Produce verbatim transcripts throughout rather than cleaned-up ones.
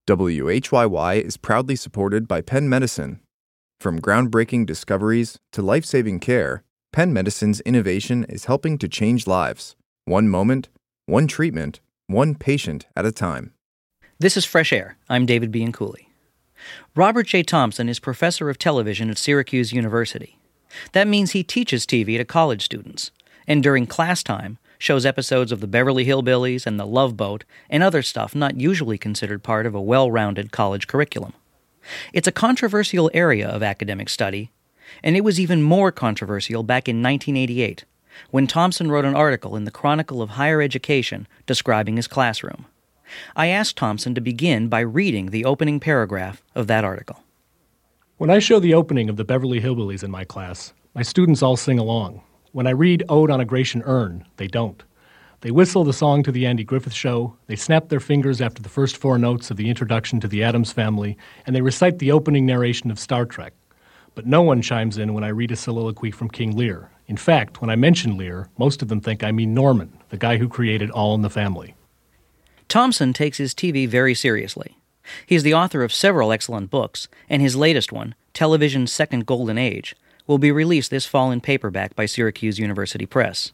W H Y Y is proudly supported by Penn Medicine. From groundbreaking discoveries to life-saving care, Penn Medicine's innovation is helping to change lives, one moment, one treatment, one patient at a time. This is Fresh Air. I'm David Bianculli. Robert J. Thompson is professor of television at Syracuse University. That means he teaches T V to college students, and during class time, shows episodes of the Beverly Hillbillies and the Love Boat and other stuff not usually considered part of a well-rounded college curriculum. It's a controversial area of academic study, and it was even more controversial back in nineteen eighty-eight, when Thompson wrote an article in the Chronicle of Higher Education describing his classroom. I asked Thompson to begin by reading the opening paragraph of that article. When I show the opening of the Beverly Hillbillies in my class, my students all sing along. When I read Ode on a Grecian Urn, they don't. They whistle the song to the Andy Griffith Show, they snap their fingers after the first four notes of the introduction to the Addams Family, and they recite the opening narration of Star Trek. But no one chimes in when I read a soliloquy from King Lear. In fact, when I mention Lear, most of them think I mean Norman, the guy who created All in the Family. Thompson takes his T V very seriously. He's the author of several excellent books, and his latest one, Television's Second Golden Age, will be released this fall in paperback by Syracuse University Press.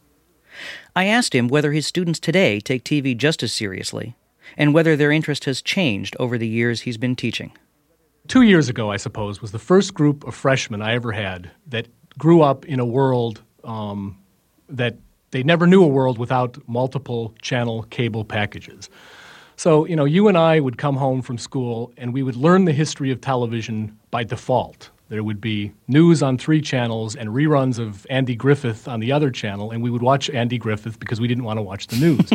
I asked him whether his students today take T V just as seriously, and whether their interest has changed over the years he's been teaching. Two years ago, I suppose, was the first group of freshmen I ever had that grew up in a world um, that they never knew a world without multiple channel cable packages. So, you know, you and I would come home from school and we would learn the history of television by default. There would be news on three channels and reruns of Andy Griffith on the other channel, and we would watch Andy Griffith because we didn't want to watch the news.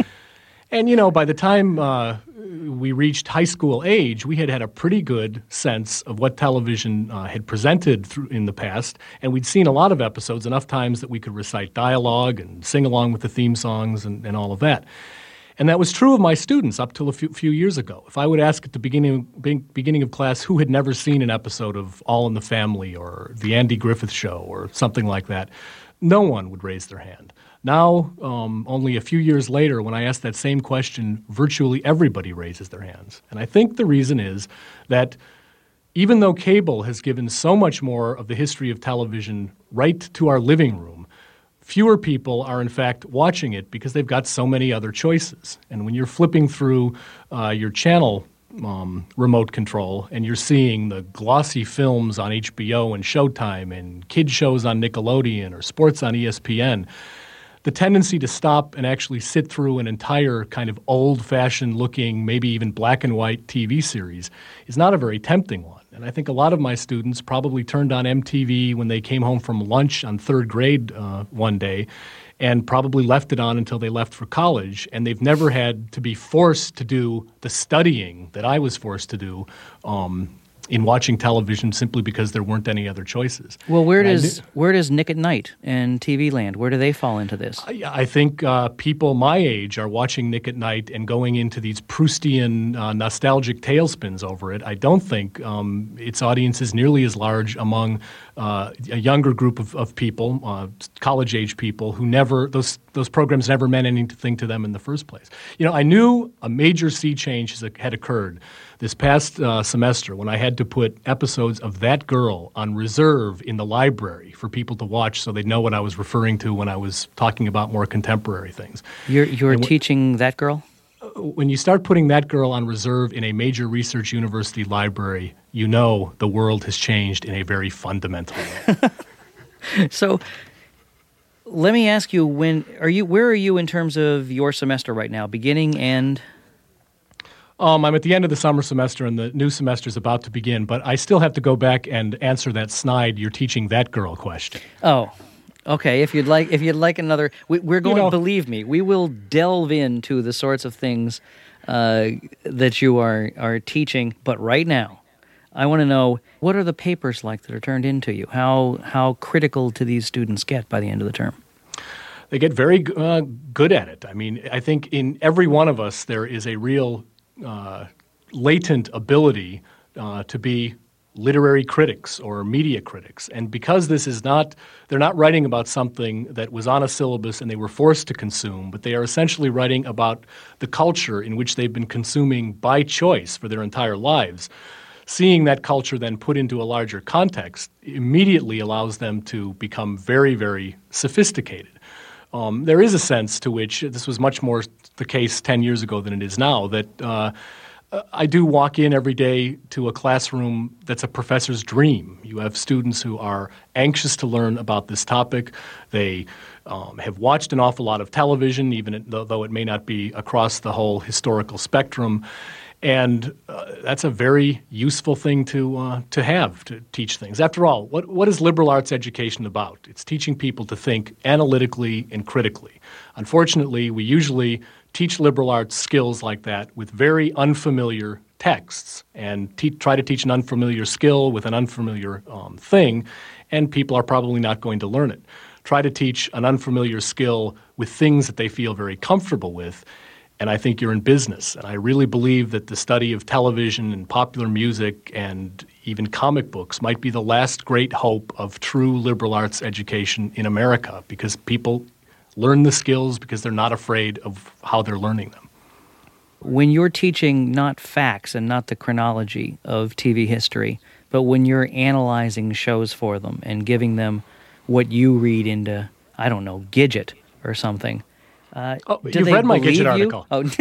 And, you know, by the time uh, we reached high school age, we had had a pretty good sense of what television uh, had presented through in the past, and we'd seen a lot of episodes enough times that we could recite dialogue and sing along with the theme songs and, and all of that. And that was true of my students up till a few, few years ago. If I would ask at the beginning, beginning of class who had never seen an episode of All in the Family or The Andy Griffith Show or something like that, no one would raise their hand. Now, um, only a few years later, when I ask that same question, virtually everybody raises their hands. And I think the reason is that even though cable has given so much more of the history of television right to our living room, fewer people are, in fact, watching it because they've got so many other choices. And when you're flipping through uh, your channel um, remote control and you're seeing the glossy films on H B O and Showtime and kid shows on Nickelodeon or sports on E S P N, the tendency to stop and actually sit through an entire kind of old-fashioned looking, maybe even black and white T V series is not a very tempting one. And I think a lot of my students probably turned on M T V when they came home from lunch on third grade uh, one day and probably left it on until they left for college. And they've never had to be forced to do the studying that I was forced to do um, in watching television simply because there weren't any other choices. Well, where And I does knew- where does Nick at Night and T V Land, where do they fall into this? I, I think uh, people my age are watching Nick at Night and going into these Proustian uh, nostalgic tailspins over it. I don't think um, its audience is nearly as large among uh, a younger group of, of people, uh, college-age people, who never those those programs never meant anything to them in the first place. You know, I knew a major sea change has- had occurred this past uh, semester when I had to put episodes of That Girl on reserve in the library for people to watch so they'd know what I was referring to when I was talking about more contemporary things. You're you're And wh- teaching That Girl? When you start putting That Girl on reserve in a major research university library, you know the world has changed in a very fundamental way. So let me ask you, when are you where are you in terms of your semester right now, beginning and Um, I'm at the end of the summer semester, and the new semester is about to begin, but I still have to go back and answer that snide "you're teaching that girl" question. Oh, okay. If you'd like, if you'd like another, we, we're going. You know- believe me, we will delve into the sorts of things uh, that you are are teaching. But right now, I want to know, what are the papers like that are turned into you? How how critical do these students get by the end of the term? They get very uh, good at it. I mean, I think in every one of us there is a real uh, latent ability uh, to be literary critics or media critics. And because this is not, they're not writing about something that was on a syllabus and they were forced to consume, but they are essentially writing about the culture in which they've been consuming by choice for their entire lives. Seeing that culture then put into a larger context immediately allows them to become very, very sophisticated. Um, there is a sense to which, this was much more the case ten years ago than it is now, that uh, I do walk in every day to a classroom that's a professor's dream. You have students who are anxious to learn about this topic. They um, have watched an awful lot of television, even though it may not be across the whole historical spectrum. And uh, that's a very useful thing to uh, to have, to teach things. After all, what, what is liberal arts education about? It's teaching people to think analytically and critically. Unfortunately, we usually teach liberal arts skills like that with very unfamiliar texts and te- try to teach an unfamiliar skill with an unfamiliar um, thing, and people are probably not going to learn it. Try to teach an unfamiliar skill with things that they feel very comfortable with, and I think you're in business. And I really believe that the study of television and popular music and even comic books might be the last great hope of true liberal arts education in America, because people learn the skills because they're not afraid of how they're learning them. When you're teaching not facts and not the chronology of T V history, but when you're analyzing shows for them and giving them what you read into, I don't know, Gidget or something, Uh, oh, do you've they read my believe Gidget you? article. Oh,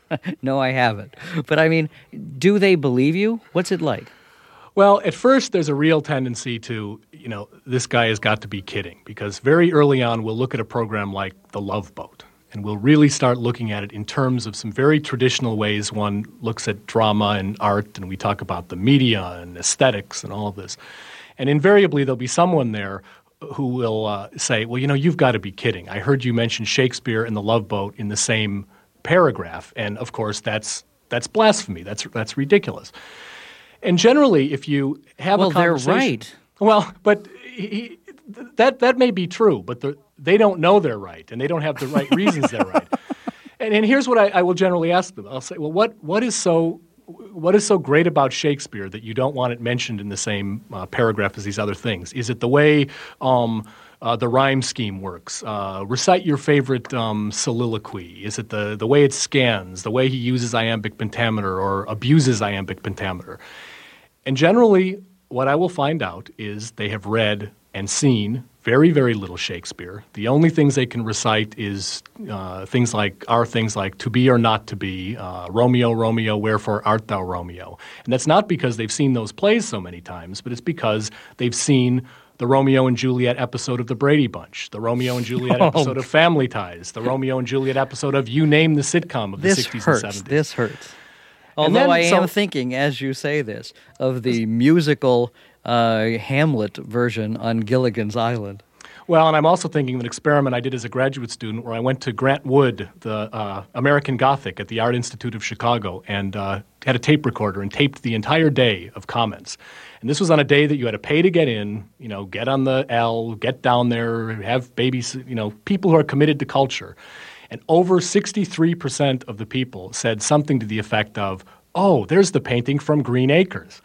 no, I haven't. But I mean, do they believe you? What's it like? Well, at first there's a real tendency to, you know, this guy has got to be kidding, because very early on we'll look at a program like The Love Boat, and we'll really start looking at it in terms of some very traditional ways one looks at drama and art, and we talk about the media and aesthetics and all of this. And invariably there'll be someone there who will uh, say, well, you know, you've got to be kidding. I heard you mention Shakespeare and The Love Boat in the same paragraph. And, of course, that's that's blasphemy. That's that's ridiculous. And generally, if you have well, a conversation— Well, they're right. Well, but he, that that may be true, but the, they don't know they're right, and they don't have the right reasons they're right. And, and here's what I, I will generally ask them. I'll say, well, what what is so... What is so great about Shakespeare that you don't want it mentioned in the same uh, paragraph as these other things? Is it the way um, uh, the rhyme scheme works? Uh, recite your favorite um, soliloquy. Is it the, the way it scans, the way he uses iambic pentameter or abuses iambic pentameter? And generally, what I will find out is they have read and seen very, very little Shakespeare. The only things they can recite is uh, things like are things like to be or not to be, uh, Romeo, Romeo, wherefore art thou Romeo? And that's not because they've seen those plays so many times, but it's because they've seen the Romeo and Juliet episode of The Brady Bunch, the Romeo and Juliet Oh. episode of Family Ties, the Romeo and Juliet episode of you name the sitcom of This the sixties hurts. and seventies. This hurts. Although then- I am so- thinking, as you say this, of the musical uh, Hamlet version on Gilligan's Island. Well, and I'm also thinking of an experiment I did as a graduate student where I went to Grant Wood, the uh, American Gothic at the Art Institute of Chicago, and uh, had a tape recorder and taped the entire day of comments. And this was on a day that you had to pay to get in, you know, get on the L, get down there, have babies, you know, people who are committed to culture. And over sixty-three percent of the people said something to the effect of, oh, there's the painting from Green Acres.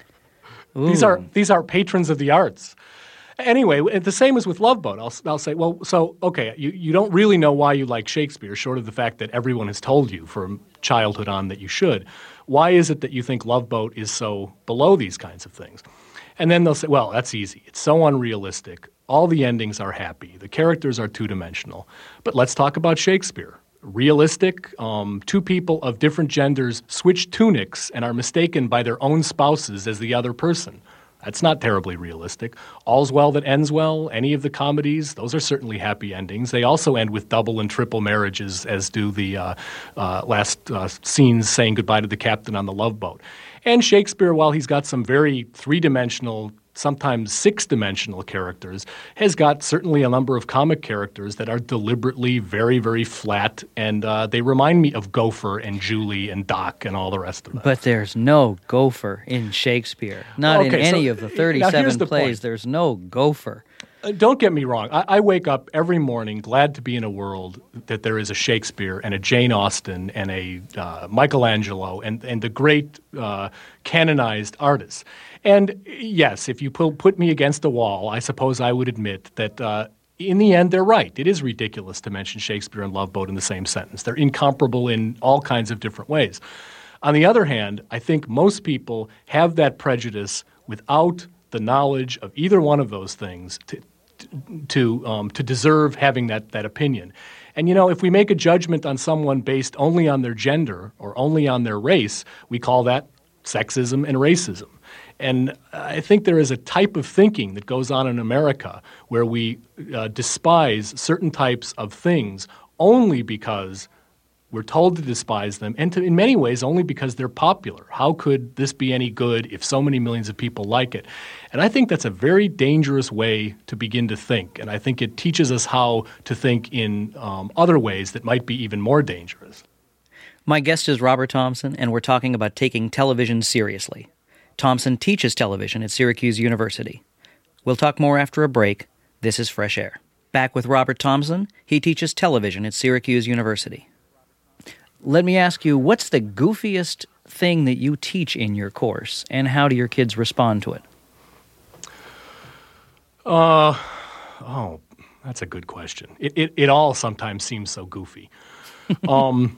These are these are patrons of the arts. Anyway, the same as with Love Boat. I'll, I'll say, well, so, okay, you, you don't really know why you like Shakespeare, short of the fact that everyone has told you from childhood on that you should. Why is it that you think Love Boat is so below these kinds of things? And then they'll say, well, that's easy. It's so unrealistic. All the endings are happy. The characters are two-dimensional. But let's talk about Shakespeare. Realistic, um, two people of different genders switch tunics and are mistaken by their own spouses as the other person. That's not terribly realistic. All's Well That Ends Well, any of the comedies, those are certainly happy endings. They also end with double and triple marriages, as do the uh, uh, last uh, scenes saying goodbye to the captain on the Love Boat. And Shakespeare, while he's got some very three-dimensional, sometimes six-dimensional characters, has got certainly a number of comic characters that are deliberately very, very flat, and uh, they remind me of Gopher and Julie and Doc and all the rest of them. But there's no gopher in Shakespeare. Not in Okay, any so of the now here's thirty-seven the plays. point. There's no gopher. Uh, don't get me wrong. I, I wake up every morning glad to be in a world that there is a Shakespeare and a Jane Austen and a uh, Michelangelo and, and the great uh, canonized artists. And yes, if you put, put me against a wall, I suppose I would admit that uh, in the end, they're right. It is ridiculous to mention Shakespeare and Love Boat in the same sentence. They're incomparable in all kinds of different ways. On the other hand, I think most people have that prejudice without the knowledge of either one of those things to to um, to deserve having that that opinion. And, you know, if we make a judgment on someone based only on their gender or only on their race, we call that sexism and racism. And I think there is a type of thinking that goes on in America where we uh, despise certain types of things only because we're told to despise them, and to, in many ways only because they're popular. How could this be any good if so many millions of people like it? And I think that's a very dangerous way to begin to think, and I think it teaches us how to think in um, other ways that might be even more dangerous. My guest is Robert Thompson, and we're talking about taking television seriously. Thompson teaches television at Syracuse University. We'll talk more after a break. This is Fresh Air. Back with Robert Thompson. He teaches television at Syracuse University. Let me ask you, what's the goofiest thing that you teach in your course, and how do your kids respond to it? Uh, oh, that's a good question. It it, it all sometimes seems so goofy. um,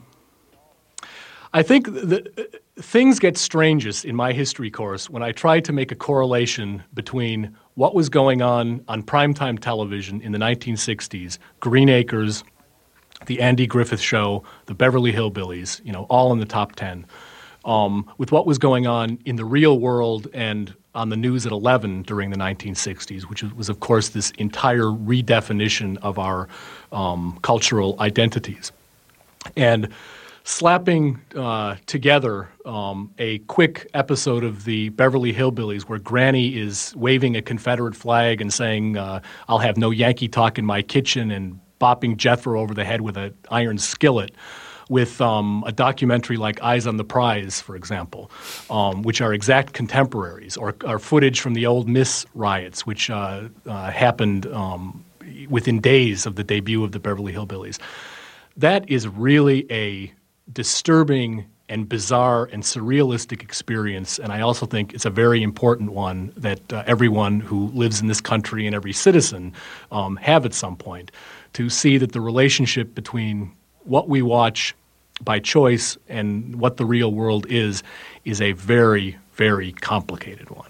I think the, uh, things get strangest in my history course when I try to make a correlation between what was going on on primetime television in the nineteen sixties, Green Acres, The Andy Griffith Show, The Beverly Hillbillies, you know, all in the top ten, um, with what was going on in the real world and on the news at eleven during the nineteen sixties, which was, of course, this entire redefinition of our um, cultural identities. And slapping uh, together um, a quick episode of the Beverly Hillbillies where Granny is waving a Confederate flag and saying, uh, I'll have no Yankee talk in my kitchen, and bopping Jethro over the head with an iron skillet, with um, a documentary like Eyes on the Prize, for example, um, which are exact contemporaries, or, or footage from the old Miss riots, which uh, uh, happened um, within days of the debut of the Beverly Hillbillies. That is really a disturbing and bizarre and surrealistic experience, and I also think it's a very important one that uh, everyone who lives in this country and every citizen um, have at some point, to see that the relationship between what we watch by choice and what the real world is, is a very, very complicated one.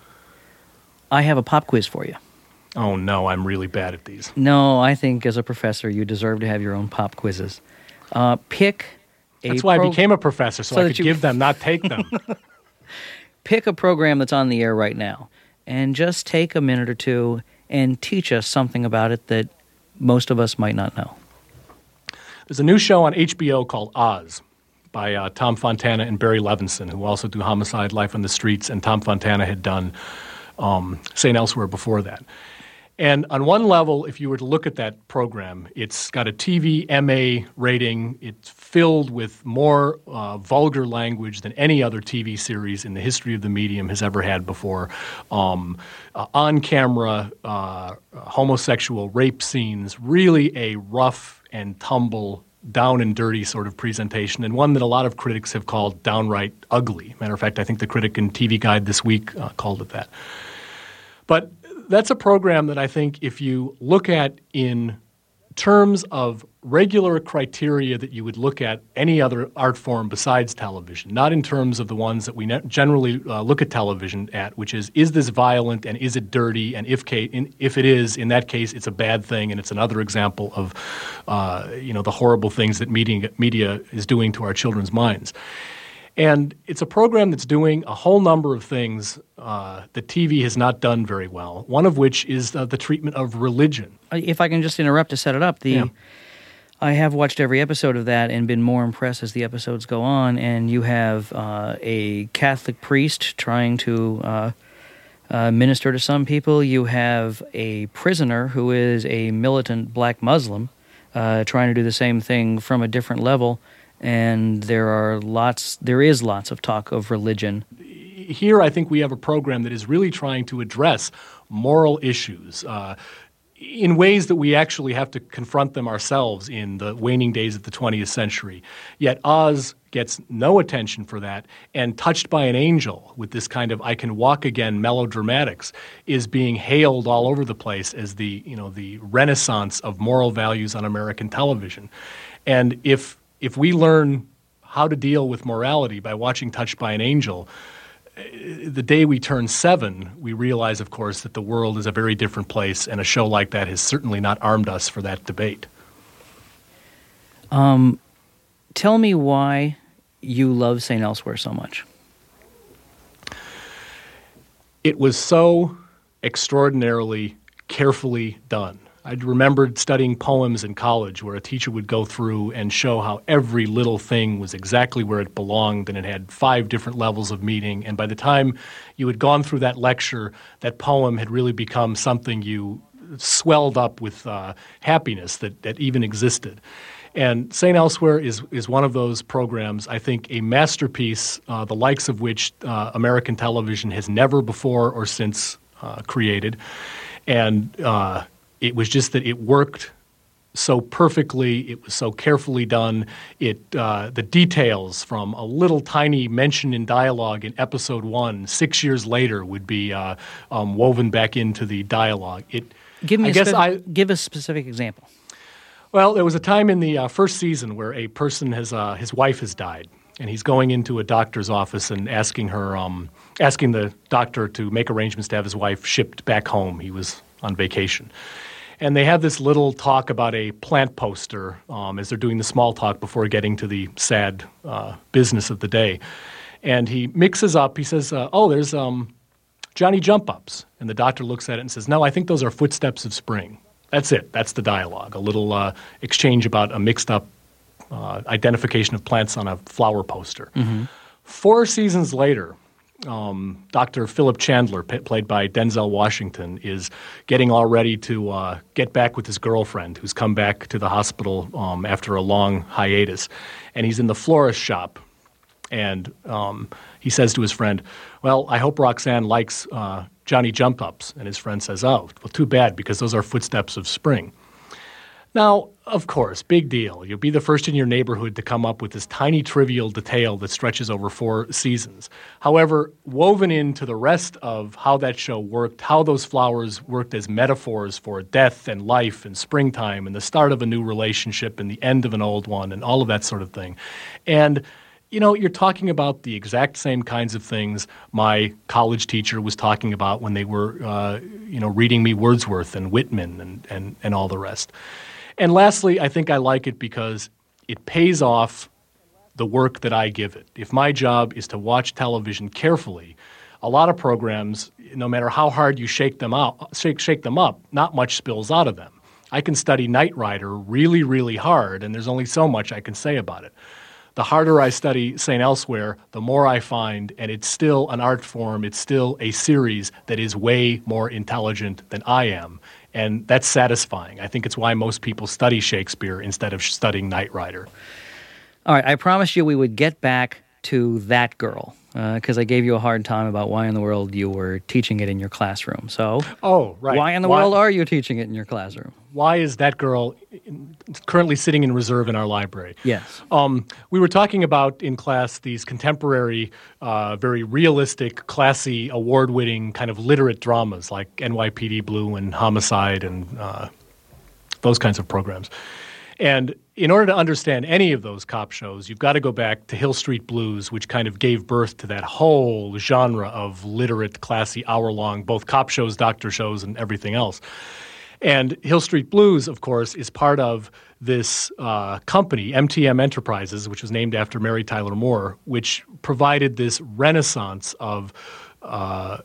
I have a pop quiz for you. Oh, no, I'm really bad at these. No, I think as a professor you deserve to have your own pop quizzes. Uh, pick a That's why pro- I became a professor, so, so I that could you- give them, not take them. Pick a program that's on the air right now, and just take a minute or two and teach us something about it that most of us might not know. There's a new show on H B O called Oz by uh, Tom Fontana and Barry Levinson, who also do Homicide: Life on the Streets, and Tom Fontana had done um, Saint Elsewhere before that. And on one level, if you were to look at that program, it's got a T V M A rating. It's filled with more uh, vulgar language than any other T V series in the history of the medium has ever had before. Um, uh, on-camera uh, homosexual rape scenes, really a rough and tumble, down and dirty sort of presentation, and one that a lot of critics have called downright ugly. Matter of fact, I think the critic in T V Guide this week uh, called it that. But that's a program that I think if you look at in terms of regular criteria that you would look at any other art form besides television, not in terms of the ones that we ne- generally uh, look at television at, which is, is this violent and is it dirty? And if ca- in, if it is, in that case, it's a bad thing, and it's another example of uh, you know, the horrible things that media, media is doing to our children's minds. And it's a program that's doing a whole number of things uh, that T V has not done very well, one of which is uh, the treatment of religion. If I can just interrupt to set it up, the Yeah. I have watched every episode of that and been more impressed as the episodes go on, and you have uh, a Catholic priest trying to uh, uh, minister to some people. You have a prisoner who is a militant black Muslim uh, trying to do the same thing from a different level. And there are lots, there is lots of talk of religion. Here, I think we have a program that is really trying to address moral issues, uh, in ways that we actually have to confront them ourselves in the waning days of the twentieth century. Yet Oz gets no attention for that, and Touched by an Angel, with this kind of I can walk again melodramatics, is being hailed all over the place as the, you know, the renaissance of moral values on American television. And if if we learn how to deal with morality by watching Touched by an Angel, the day we turn seven, we realize, of course, that the world is a very different place, and a show like that has certainly not armed us for that debate. Um, tell me why you love Saint Elsewhere so much. It was so extraordinarily carefully done. I remembered studying poems in college where a teacher would go through and show how every little thing was exactly where it belonged, and it had five different levels of meaning. And by the time you had gone through that lecture, that poem had really become something you swelled up with uh, happiness that, that even existed. And Saint Elsewhere is is one of those programs, I think, a masterpiece, uh, the likes of which uh, American television has never before or since uh, created. And uh, it was just that it worked so perfectly. It was so carefully done. It uh, the details from a little tiny mention in dialogue in episode one, six years later, would be uh, um, woven back into the dialogue. It. Give me I a guess spe- I, give a specific example. Well, there was a time in the uh, first season where a person has uh, his wife has died, and he's going into a doctor's office and asking her, um, asking the doctor to make arrangements to have his wife shipped back home. He was on vacation. And they have this little talk about a plant poster um, as they're doing the small talk before getting to the sad uh, business of the day. And he mixes up, he says, uh, oh, there's um, Johnny Jump Ups. And the doctor looks at it and says, no, I think those are footsteps of spring. That's it. That's the dialogue, a little uh, exchange about a mixed up uh, identification of plants on a flower poster. Mm-hmm. Four seasons later, Um, Doctor Philip Chandler, p- played by Denzel Washington, is getting all ready to uh, get back with his girlfriend, who's come back to the hospital um, after a long hiatus. And he's in the florist shop, and um, he says to his friend, well, I hope Roxanne likes uh, Johnny Jump Ups. And his friend says, oh, well, too bad, because those are footsteps of spring. Now, of course, big deal. You'll be the first in your neighborhood to come up with this tiny trivial detail that stretches over four seasons. However, woven into the rest of how that show worked, how those flowers worked as metaphors for death and life and springtime and the start of a new relationship and the end of an old one and all of that sort of thing. And, you know, you're talking about the exact same kinds of things my college teacher was talking about when they were, uh, you know, reading me Wordsworth and Whitman and, and, and all the rest. And lastly, I think I like it because it pays off the work that I give it. If my job is to watch television carefully, a lot of programs, no matter how hard you shake them out, shake shake them up, not much spills out of them. I can study Knight Rider really, really hard, and there's only so much I can say about it. The harder I study Saint Elsewhere, the more I find, and it's still an art form, it's still a series that is way more intelligent than I am. And that's satisfying. I think it's why most people study Shakespeare instead of studying Knight Rider. All right, I promised you we would get back to That Girl, because uh, I gave you a hard time about why in the world you were teaching it in your classroom. So, oh, right. why in the why, world are you teaching it in your classroom? Why is That Girl currently sitting in reserve in our library? Yes. Um, we were talking about in class these contemporary, uh, very realistic, classy, award-winning kind of literate dramas like N Y P D Blue and Homicide and uh, those kinds of programs. And in order to understand any of those cop shows, you've got to go back to Hill Street Blues, which kind of gave birth to that whole genre of literate, classy, hour-long, both cop shows, doctor shows, and everything else. And Hill Street Blues, of course, is part of this uh, company, M T M Enterprises, which was named after Mary Tyler Moore, which provided this renaissance of uh,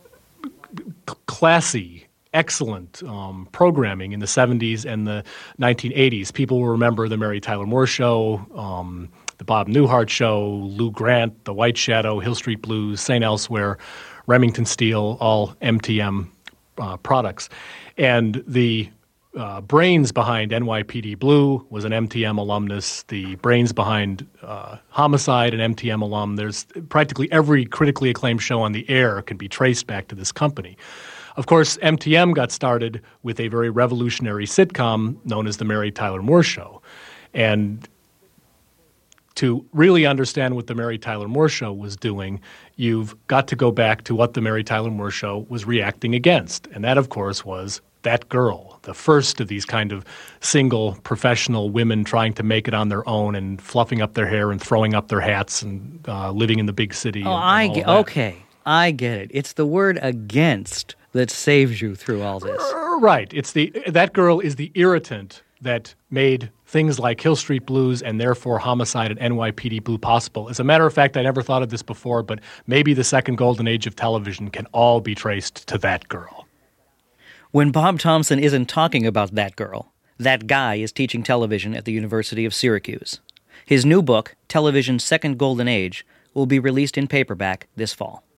classy, excellent um, programming in the seventies and the nineteen eighties. People will remember the Mary Tyler Moore Show, um, the Bob Newhart Show, Lou Grant, The White Shadow, Hill Street Blues, Saint Elsewhere, Remington Steele, all M T M uh, products. And the uh, brains behind N Y P D Blue was an M T M alumnus. The brains behind uh, Homicide, an M T M alum. There's practically every critically acclaimed show on the air can be traced back to this company. Of course, M T M got started with a very revolutionary sitcom known as The Mary Tyler Moore Show. And to really understand what The Mary Tyler Moore Show was doing, you've got to go back to what The Mary Tyler Moore Show was reacting against. And that, of course, was that girl, the first of these kind of single professional women trying to make it on their own and fluffing up their hair and throwing up their hats and uh, living in the big city. Oh, and, I and all get, of that. okay. I get it. It's the word against that saves you through all this. Right. It's the that girl is the irritant that made things like Hill Street Blues and therefore Homicide and N Y P D Blue possible. As a matter of fact, I never thought of this before, but maybe the second golden age of television can all be traced to that girl. When Bob Thompson isn't talking about that girl, that guy is teaching television at the University of Syracuse. His new book, Television's Second Golden Age, will be released in paperback this fall.